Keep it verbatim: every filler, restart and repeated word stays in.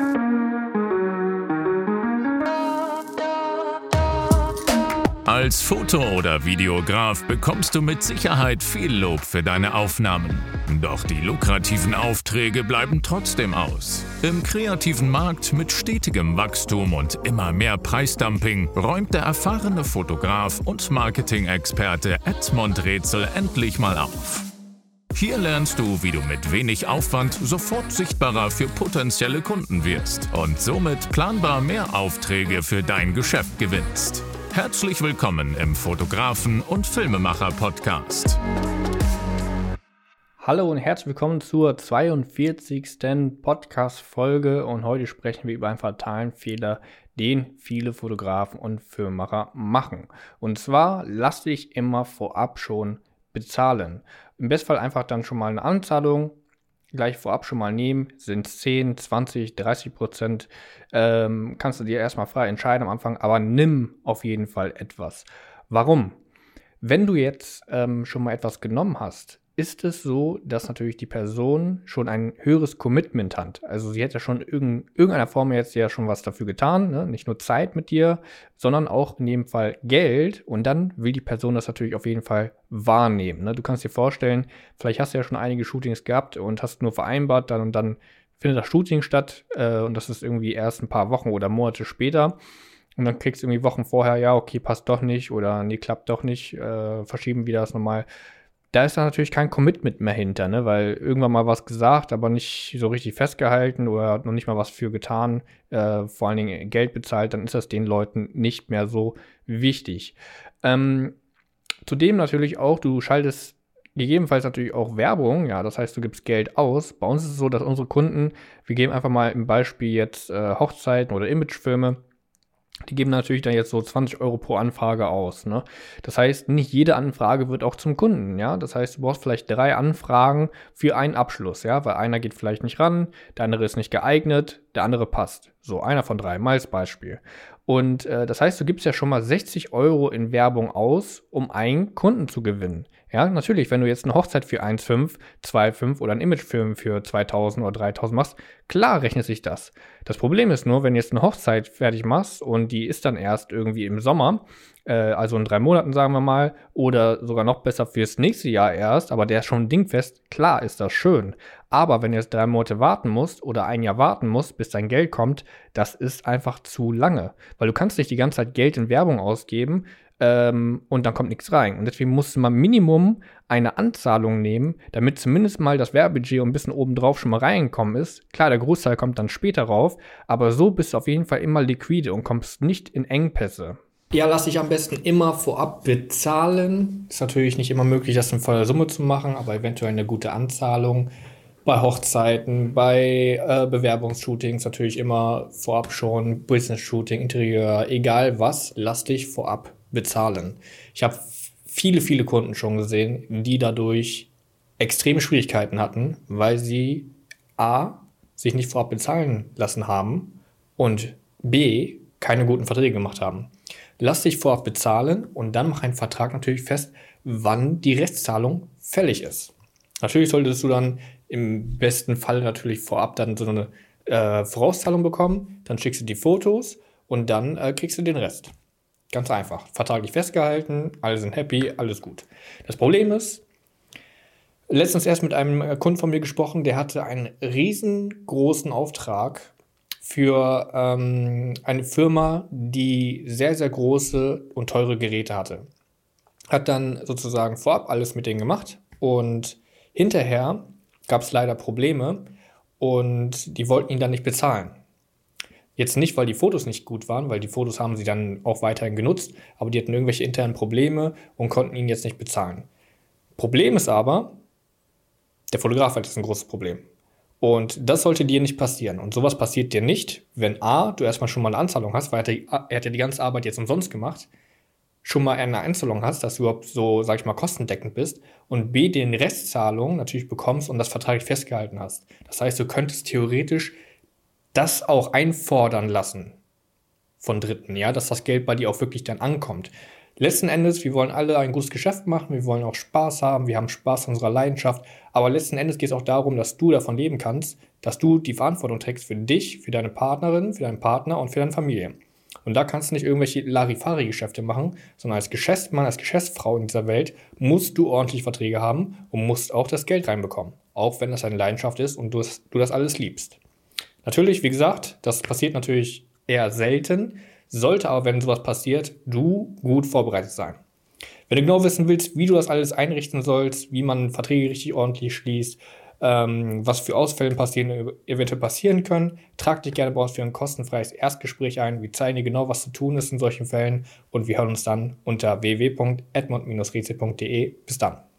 Als Foto- oder Videograf bekommst du mit Sicherheit viel Lob für deine Aufnahmen. Doch die lukrativen Aufträge bleiben trotzdem aus. Im kreativen Markt mit stetigem Wachstum und immer mehr Preisdumping räumt der erfahrene Fotograf und Marketing-Experte Edmond Rätsel endlich mal auf. Hier lernst du, wie du mit wenig Aufwand sofort sichtbarer für potenzielle Kunden wirst und somit planbar mehr Aufträge für dein Geschäft gewinnst. Herzlich willkommen im Fotografen- und Filmemacher-Podcast. Hallo und herzlich willkommen zur zweiundvierzigsten Podcast-Folge und heute sprechen wir über einen fatalen Fehler, den viele Fotografen und Filmemacher machen. Und zwar lass dich immer vorab schon bezahlen. Im Bestfall einfach dann schon mal eine Anzahlung gleich vorab schon mal nehmen, sind zehn, zwanzig, dreißig Prozent, ähm, kannst du dir erstmal frei entscheiden am Anfang, aber nimm auf jeden Fall etwas. Warum? Wenn du jetzt ähm, schon mal etwas genommen hast, ist es so, dass natürlich die Person schon ein höheres Commitment hat. Also sie hat ja schon in irgendeiner Form jetzt ja schon was dafür getan, ne? Nicht nur Zeit mit dir, sondern auch in jedem Fall Geld. Und dann will die Person das natürlich auf jeden Fall wahrnehmen. Ne? Du kannst dir vorstellen, vielleicht hast du ja schon einige Shootings gehabt und hast nur vereinbart, dann und dann findet das Shooting statt. Äh, und das ist irgendwie erst ein paar Wochen oder Monate später. Und dann kriegst du irgendwie Wochen vorher, ja, okay, passt doch nicht oder nee, klappt doch nicht, äh, verschieben wieder das nochmal. Da ist dann natürlich kein Commitment mehr hinter, ne? Weil irgendwann mal was gesagt, aber nicht so richtig festgehalten oder noch nicht mal was für getan, äh, vor allen Dingen Geld bezahlt, dann ist das den Leuten nicht mehr so wichtig. Ähm, zudem natürlich auch, du schaltest gegebenenfalls natürlich auch Werbung, ja, das heißt, du gibst Geld aus. Bei uns ist es so, dass unsere Kunden, wir geben einfach mal im Beispiel jetzt äh, Hochzeiten oder Imagefilme, die geben natürlich dann jetzt so zwanzig Euro pro Anfrage aus, ne? Das heißt, nicht jede Anfrage wird auch zum Kunden, ja? Das heißt, du brauchst vielleicht drei Anfragen für einen Abschluss, ja? Weil einer geht vielleicht nicht ran, der andere ist nicht geeignet, der andere passt. So, einer von drei, mal als Beispiel. Und äh, das heißt, du gibst ja schon mal sechzig Euro in Werbung aus, um einen Kunden zu gewinnen. Ja, natürlich, wenn du jetzt eine Hochzeit für eins Komma fünf, zwei Komma fünf oder einen Imagefilm für zweitausend oder dreitausend machst, klar rechnet sich das. Das Problem ist nur, wenn du jetzt eine Hochzeit fertig machst und die ist dann erst irgendwie im Sommer, äh, also in drei Monaten sagen wir mal, oder sogar noch besser fürs nächste Jahr erst, aber der ist schon dingfest, klar ist das schön. Aber wenn du jetzt drei Monate warten musst oder ein Jahr warten musst, bis dein Geld kommt, das ist einfach zu lange. Weil du kannst nicht die ganze Zeit Geld in Werbung ausgeben, Ähm, und dann kommt nichts rein. Und deswegen musst du mal Minimum eine Anzahlung nehmen, damit zumindest mal das Werbebudget ein bisschen obendrauf schon mal reingekommen ist. Klar, der Großteil kommt dann später rauf, aber so bist du auf jeden Fall immer liquide und kommst nicht in Engpässe. Ja, lass dich am besten immer vorab bezahlen. Ist natürlich nicht immer möglich, das in voller Summe zu machen, aber eventuell eine gute Anzahlung. Bei Hochzeiten, bei äh, Bewerbungsshootings natürlich immer vorab schon, Business-Shooting, Interieur, egal was, lass dich vorab bezahlen. Ich habe viele, viele Kunden schon gesehen, die dadurch extreme Schwierigkeiten hatten, weil sie a. sich nicht vorab bezahlen lassen haben und b. keine guten Verträge gemacht haben. Lass dich vorab bezahlen und dann mach einen Vertrag natürlich fest, wann die Restzahlung fällig ist. Natürlich solltest du dann im besten Fall natürlich vorab dann so eine äh, Vorauszahlung bekommen, dann schickst du die Fotos und dann äh, kriegst du den Rest. Ganz einfach. Vertraglich festgehalten, alle sind happy, alles gut. Das Problem ist, letztens erst mit einem Kunden von mir gesprochen, der hatte einen riesengroßen Auftrag für ähm, eine Firma, die sehr, sehr große und teure Geräte hatte. Hat dann sozusagen vorab alles mit denen gemacht und hinterher gab es leider Probleme und die wollten ihn dann nicht bezahlen. Jetzt nicht, weil die Fotos nicht gut waren, weil die Fotos haben sie dann auch weiterhin genutzt, aber die hatten irgendwelche internen Probleme und konnten ihn jetzt nicht bezahlen. Problem ist aber, der Fotograf hat jetzt ein großes Problem. Und das sollte dir nicht passieren. Und sowas passiert dir nicht, wenn A, du erstmal schon mal eine Anzahlung hast, weil er, die, er hat ja die ganze Arbeit jetzt umsonst gemacht, schon mal eine Anzahlung hast, dass du überhaupt so, sag ich mal, kostendeckend bist und B, den Restzahlung natürlich bekommst und das vertraglich festgehalten hast. Das heißt, du könntest theoretisch das auch einfordern lassen von Dritten, ja, dass das Geld bei dir auch wirklich dann ankommt. Letzten Endes, wir wollen alle ein gutes Geschäft machen, wir wollen auch Spaß haben, wir haben Spaß an unserer Leidenschaft, Aber letzten Endes geht es auch darum, dass du davon leben kannst, dass du die Verantwortung trägst für dich, für deine Partnerin, für deinen Partner und für deine Familie. Und da kannst du nicht irgendwelche Larifari-Geschäfte machen, sondern als Geschäftsmann, als Geschäftsfrau in dieser Welt musst du ordentlich Verträge haben und musst auch das Geld reinbekommen. Auch wenn das deine Leidenschaft ist und du das, du das alles liebst. Natürlich, wie gesagt, das passiert natürlich eher selten, sollte aber, wenn sowas passiert, du gut vorbereitet sein. Wenn du genau wissen willst, wie du das alles einrichten sollst, wie man Verträge richtig ordentlich schließt, ähm, was für Ausfälle passieren, eventuell passieren können, trag dich gerne bei uns für ein kostenfreies Erstgespräch ein. Wir zeigen dir genau, was zu tun ist in solchen Fällen und wir hören uns dann unter w w w punkt edmund Bindestrich rätsel punkt de. Bis dann.